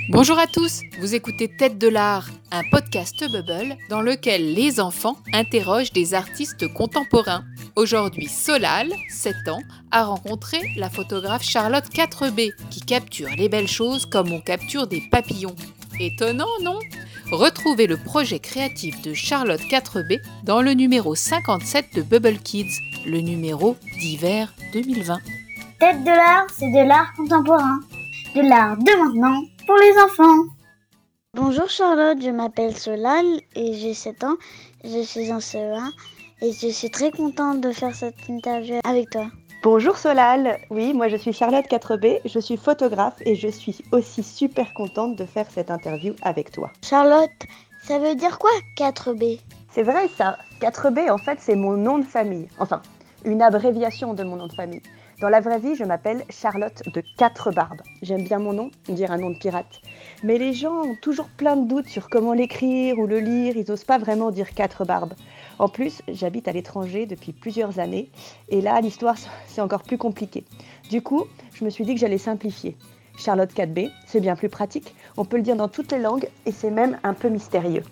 Bonjour à tous, vous écoutez Tête de l'Art, un podcast Bubble dans lequel les enfants interrogent des artistes contemporains. Aujourd'hui, Solal, 7 ans, a rencontré la photographe Charlotte 4B qui capture les belles choses comme on capture des papillons. Étonnant, non ? Retrouvez le projet créatif de Charlotte 4B dans le numéro 57 de Bubble Kids, le numéro d'hiver 2020. Tête de l'Art, c'est de l'art contemporain, de l'art de maintenant pour les enfants. Bonjour Charlotte, je m'appelle Solal et j'ai 7 ans, je suis en CE1 et je suis très contente de faire cette interview avec toi. Bonjour Solal, oui, moi je suis Charlotte 4B, je suis photographe et je suis aussi super contente de faire cette interview avec toi. Charlotte, ça veut dire quoi 4B ? C'est vrai ça, 4B en fait c'est mon nom de famille, enfin une abréviation de mon nom de famille. Dans la vraie vie, je m'appelle Charlotte de 4 barbes. J'aime bien mon nom, dire un nom de pirate. Mais les gens ont toujours plein de doutes sur comment l'écrire ou le lire, ils n'osent pas vraiment dire 4 barbes. En plus, j'habite à l'étranger depuis plusieurs années et là, l'histoire, c'est encore plus compliqué. Du coup, je me suis dit que j'allais simplifier. Charlotte 4B, c'est bien plus pratique, on peut le dire dans toutes les langues et c'est même un peu mystérieux.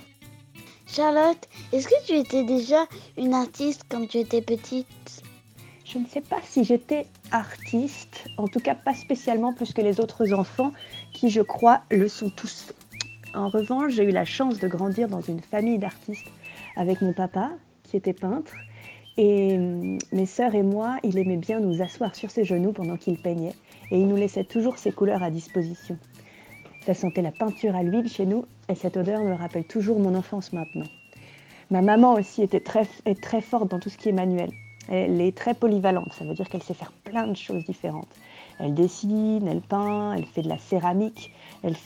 Charlotte, est-ce que tu étais déjà une artiste quand tu étais petite ? Je ne sais pas si j'étais artiste, en tout cas pas spécialement plus que les autres enfants qui, je crois, le sont tous. En revanche, j'ai eu la chance de grandir dans une famille d'artistes avec mon papa qui était peintre et mes sœurs et moi, il aimait bien nous asseoir sur ses genoux pendant qu'il peignait et il nous laissait toujours ses couleurs à disposition. Ça sentait la peinture à l'huile chez nous et cette odeur me rappelle toujours mon enfance maintenant. Ma maman aussi est très forte dans tout ce qui est manuel. Elle est très polyvalente, ça veut dire qu'elle sait faire plein de choses différentes. Elle dessine, elle peint, elle fait de la céramique, elle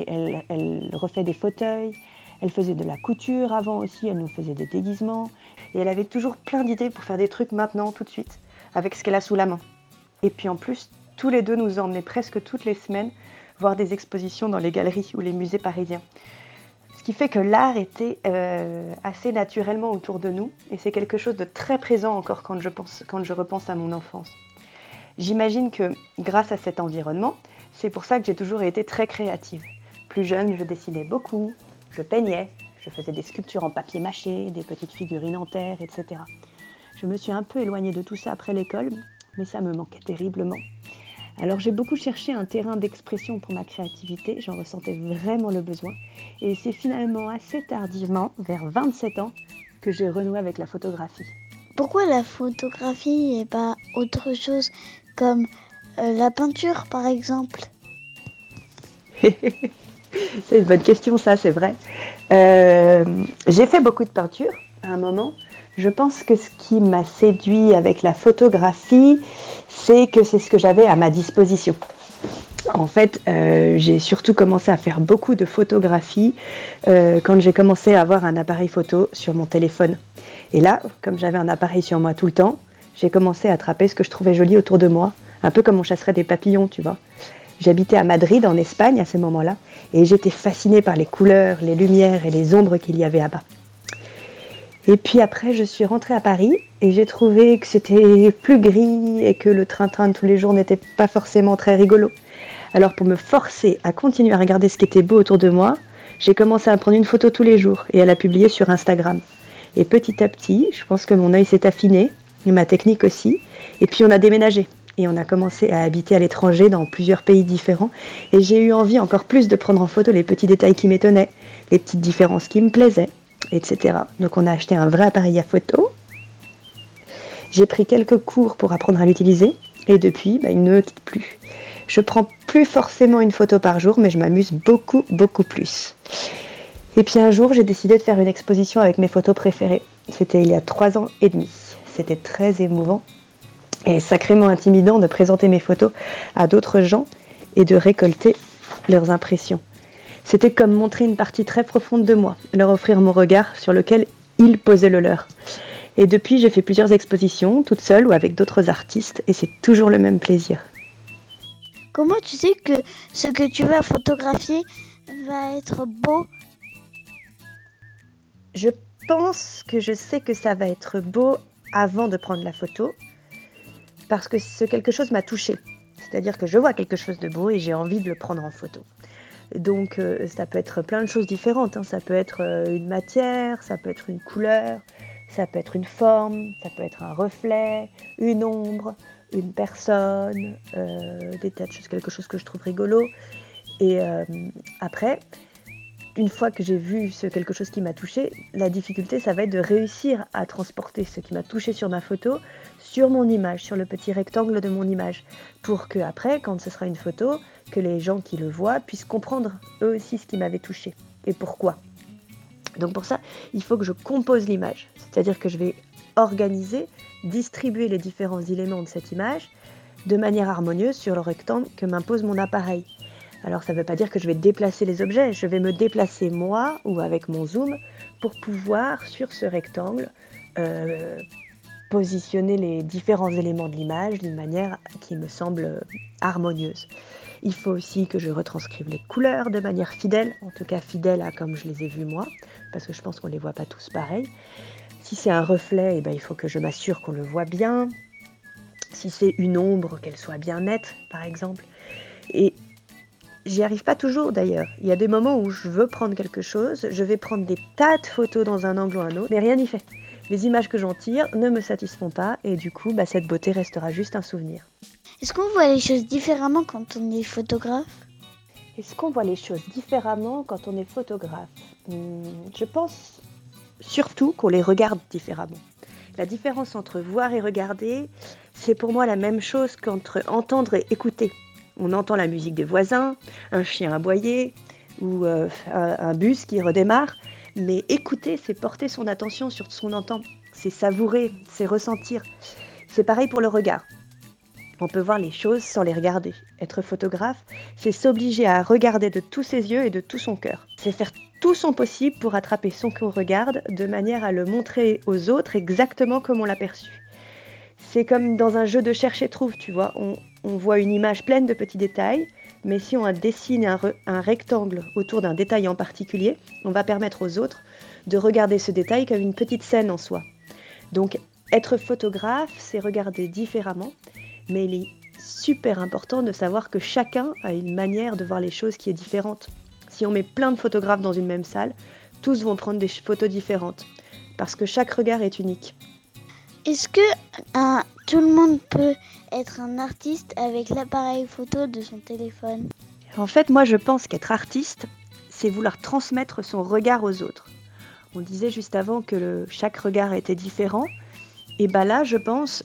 refait des fauteuils, elle faisait de la couture avant aussi, elle nous faisait des déguisements. Et elle avait toujours plein d'idées pour faire des trucs maintenant, tout de suite, avec ce qu'elle a sous la main. Et puis en plus, tous les deux nous emmenaient presque toutes les semaines voir des expositions dans les galeries ou les musées parisiens. Ce qui fait que l'art était assez naturellement autour de nous et c'est quelque chose de très présent encore quand je repense à mon enfance. J'imagine que grâce à cet environnement, c'est pour ça que j'ai toujours été très créative. Plus jeune, je dessinais beaucoup, je peignais, je faisais des sculptures en papier mâché, des petites figurines en terre, etc. Je me suis un peu éloignée de tout ça après l'école, mais ça me manquait terriblement. Alors j'ai beaucoup cherché un terrain d'expression pour ma créativité, j'en ressentais vraiment le besoin. Et c'est finalement assez tardivement, vers 27 ans, que j'ai renoué avec la photographie. Pourquoi la photographie et pas autre chose comme la peinture par exemple ? C'est une bonne question ça, c'est vrai. J'ai fait beaucoup de peinture à un moment. Je pense que ce qui m'a séduit avec la photographie, c'est que c'est ce que j'avais à ma disposition. En fait, j'ai surtout commencé à faire beaucoup de photographie quand j'ai commencé à avoir un appareil photo sur mon téléphone. Et là, comme j'avais un appareil sur moi tout le temps, j'ai commencé à attraper ce que je trouvais joli autour de moi, un peu comme on chasserait des papillons, tu vois. J'habitais à Madrid, en Espagne, à ce moment-là, et j'étais fascinée par les couleurs, les lumières et les ombres qu'il y avait là-bas. Et puis après, je suis rentrée à Paris et j'ai trouvé que c'était plus gris et que le train-train de tous les jours n'était pas forcément très rigolo. Alors pour me forcer à continuer à regarder ce qui était beau autour de moi, j'ai commencé à prendre une photo tous les jours et à la publier sur Instagram. Et petit à petit, je pense que mon œil s'est affiné, et ma technique aussi. Et puis on a déménagé et on a commencé à habiter à l'étranger dans plusieurs pays différents. Et j'ai eu envie encore plus de prendre en photo les petits détails qui m'étonnaient, les petites différences qui me plaisaient, etc. Donc on a acheté un vrai appareil à photo. J'ai pris quelques cours pour apprendre à l'utiliser et depuis, il ne me quitte plus. Je prends plus forcément une photo par jour, mais je m'amuse beaucoup, beaucoup plus. Et puis un jour, j'ai décidé de faire une exposition avec mes photos préférées. C'était il y a 3 ans et demi. C'était très émouvant et sacrément intimidant de présenter mes photos à d'autres gens et de récolter leurs impressions. C'était comme montrer une partie très profonde de moi, leur offrir mon regard sur lequel ils posaient le leur. Et depuis, j'ai fait plusieurs expositions, toute seule ou avec d'autres artistes, et c'est toujours le même plaisir. Comment tu sais que ce que tu vas photographier va être beau ? Je pense que je sais que ça va être beau avant de prendre la photo, parce que quelque chose m'a touchée. C'est-à-dire que je vois quelque chose de beau et j'ai envie de le prendre en photo. Donc ça peut être plein de choses différentes, hein. Ça peut être une matière, ça peut être une couleur, ça peut être une forme, ça peut être un reflet, une ombre, une personne, des tas de choses, quelque chose que je trouve rigolo. Et après, une fois que j'ai vu quelque chose qui m'a touchée, la difficulté, ça va être de réussir à transporter ce qui m'a touchée sur ma photo sur mon image, sur le petit rectangle de mon image, pour que après, quand ce sera une photo, que les gens qui le voient puissent comprendre eux aussi ce qui m'avait touchée et pourquoi. Donc pour ça, il faut que je compose l'image, c'est-à-dire que je vais organiser, distribuer les différents éléments de cette image de manière harmonieuse sur le rectangle que m'impose mon appareil. Alors ça ne veut pas dire que je vais déplacer les objets, je vais me déplacer moi ou avec mon zoom pour pouvoir sur ce rectangle positionner les différents éléments de l'image d'une manière qui me semble harmonieuse. Il faut aussi que je retranscrive les couleurs de manière fidèle, en tout cas fidèle à comme je les ai vues moi, parce que je pense qu'on ne les voit pas tous pareil. Si c'est un reflet, il faut que je m'assure qu'on le voit bien. Si c'est une ombre, qu'elle soit bien nette, par exemple. Et j'y arrive pas toujours d'ailleurs. Il y a des moments où je veux prendre quelque chose, je vais prendre des tas de photos dans un angle ou un autre, mais rien n'y fait. Les images que j'en tire ne me satisfont pas et du coup, cette beauté restera juste un souvenir. Est-ce qu'on voit les choses différemment quand on est photographe ? Est-ce qu'on voit les choses différemment quand on est photographe ? Je pense surtout qu'on les regarde différemment. La différence entre voir et regarder, c'est pour moi la même chose qu'entre entendre et écouter. On entend la musique des voisins, un chien aboyer ou un bus qui redémarre. Mais écouter, c'est porter son attention sur ce qu'on entend. C'est savourer, c'est ressentir. C'est pareil pour le regard. On peut voir les choses sans les regarder. Être photographe, c'est s'obliger à regarder de tous ses yeux et de tout son cœur. C'est faire tout son possible pour attraper son qu'on regarde de manière à le montrer aux autres exactement comme on l'a perçu. C'est comme dans un jeu de cherche et trouve, tu vois. On voit une image pleine de petits détails, mais si on dessine un rectangle autour d'un détail en particulier, on va permettre aux autres de regarder ce détail comme une petite scène en soi. Donc, être photographe, c'est regarder différemment, mais il est super important de savoir que chacun a une manière de voir les choses qui est différente. Si on met plein de photographes dans une même salle, tous vont prendre des photos différentes, parce que chaque regard est unique. Est-ce que tout le monde peut être un artiste avec l'appareil photo de son téléphone ? En fait, moi, je pense qu'être artiste, c'est vouloir transmettre son regard aux autres. On disait juste avant que chaque regard était différent. Et là, je pense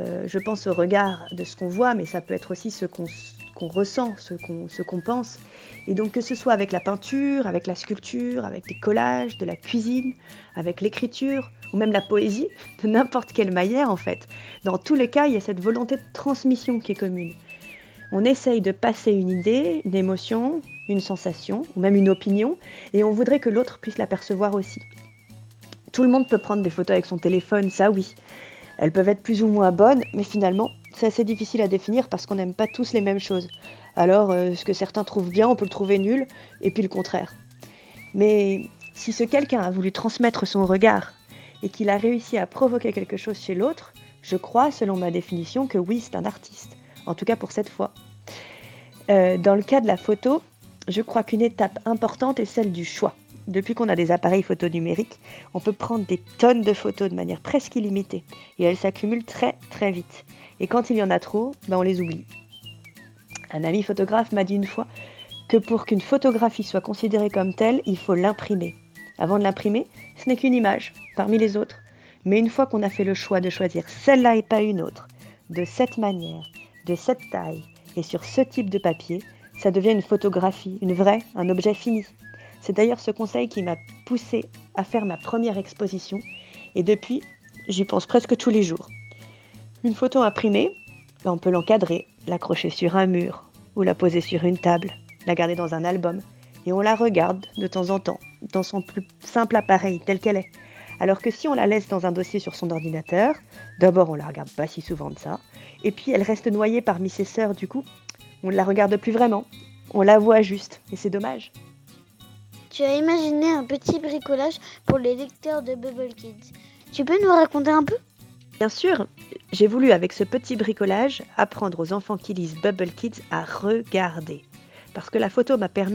au regard de ce qu'on voit, mais ça peut être aussi ce qu'on ressent, ce qu'on pense. Et donc, que ce soit avec la peinture, avec la sculpture, avec les collages, de la cuisine, avec l'écriture, ou même la poésie, de n'importe quelle manière en fait. Dans tous les cas, il y a cette volonté de transmission qui est commune. On essaye de passer une idée, une émotion, une sensation, ou même une opinion, et on voudrait que l'autre puisse la percevoir aussi. Tout le monde peut prendre des photos avec son téléphone, ça oui. Elles peuvent être plus ou moins bonnes, mais finalement, c'est assez difficile à définir parce qu'on n'aime pas tous les mêmes choses. Alors, ce que certains trouvent bien, on peut le trouver nul, et puis le contraire. Mais si ce quelqu'un a voulu transmettre son regard, et qu'il a réussi à provoquer quelque chose chez l'autre, je crois, selon ma définition, que oui, c'est un artiste. En tout cas pour cette fois. Dans le cas de la photo, je crois qu'une étape importante est celle du choix. Depuis qu'on a des appareils photo numériques, on peut prendre des tonnes de photos de manière presque illimitée. Et elles s'accumulent très très vite. Et quand il y en a trop, on les oublie. Un ami photographe m'a dit une fois que pour qu'une photographie soit considérée comme telle, il faut l'imprimer. Avant de l'imprimer, ce n'est qu'une image, parmi les autres. Mais une fois qu'on a fait le choix de choisir celle-là et pas une autre, de cette manière, de cette taille et sur ce type de papier, ça devient une photographie, une vraie, un objet fini. C'est d'ailleurs ce conseil qui m'a poussée à faire ma première exposition et depuis, j'y pense presque tous les jours. Une photo imprimée, on peut l'encadrer, l'accrocher sur un mur ou la poser sur une table, la garder dans un album et on la regarde de temps en temps dans son plus simple appareil tel qu'elle est. Alors que si on la laisse dans un dossier sur son ordinateur, d'abord on la regarde pas si souvent de ça, et puis elle reste noyée parmi ses sœurs du coup. On ne la regarde plus vraiment, on la voit juste, et c'est dommage. Tu as imaginé un petit bricolage pour les lecteurs de Bubble Kids. Tu peux nous raconter un peu ? Bien sûr, j'ai voulu avec ce petit bricolage apprendre aux enfants qui lisent Bubble Kids à regarder. Parce que la photo m'a permis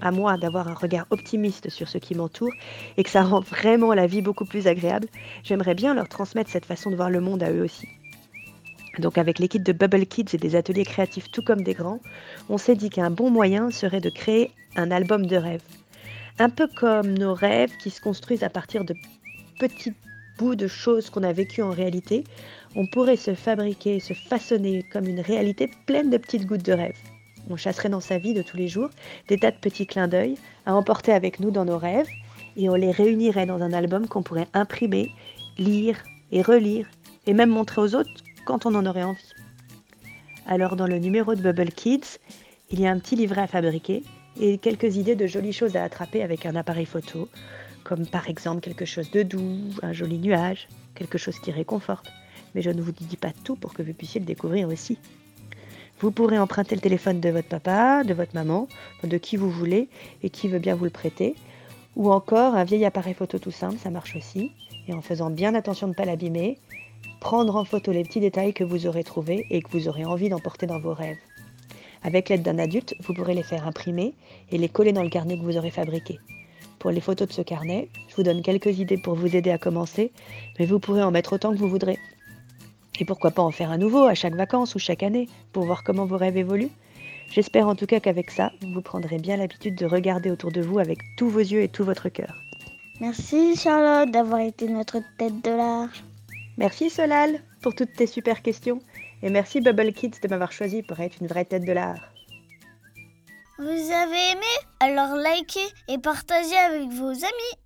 à moi d'avoir un regard optimiste sur ce qui m'entoure et que ça rend vraiment la vie beaucoup plus agréable, j'aimerais bien leur transmettre cette façon de voir le monde à eux aussi. Donc avec l'équipe de Bubble Kids et des ateliers créatifs tout comme des grands, on s'est dit qu'un bon moyen serait de créer un album de rêves. Un peu comme nos rêves qui se construisent à partir de petits bouts de choses qu'on a vécues en réalité, on pourrait se fabriquer, se façonner comme une réalité pleine de petites gouttes de rêve. On chasserait dans sa vie de tous les jours des tas de petits clins d'œil à emporter avec nous dans nos rêves et on les réunirait dans un album qu'on pourrait imprimer, lire et relire et même montrer aux autres quand on en aurait envie. Alors dans le numéro de Bubble Kids, il y a un petit livret à fabriquer et quelques idées de jolies choses à attraper avec un appareil photo, comme par exemple quelque chose de doux, un joli nuage, quelque chose qui réconforte. Mais je ne vous dis pas tout pour que vous puissiez le découvrir aussi. Vous pourrez emprunter le téléphone de votre papa, de votre maman, de qui vous voulez et qui veut bien vous le prêter. Ou encore un vieil appareil photo tout simple, ça marche aussi. Et en faisant bien attention de ne pas l'abîmer, prendre en photo les petits détails que vous aurez trouvés et que vous aurez envie d'emporter dans vos rêves. Avec l'aide d'un adulte, vous pourrez les faire imprimer et les coller dans le carnet que vous aurez fabriqué. Pour les photos de ce carnet, je vous donne quelques idées pour vous aider à commencer, mais vous pourrez en mettre autant que vous voudrez. Et pourquoi pas en faire un nouveau à chaque vacances ou chaque année pour voir comment vos rêves évoluent. J'espère en tout cas qu'avec ça, vous prendrez bien l'habitude de regarder autour de vous avec tous vos yeux et tout votre cœur. Merci Charlotte d'avoir été notre tête de l'art. Merci Solal pour toutes tes super questions. Et merci Bubble Kids de m'avoir choisi pour être une vraie tête de l'art. Vous avez aimé? Alors likez et partagez avec vos amis.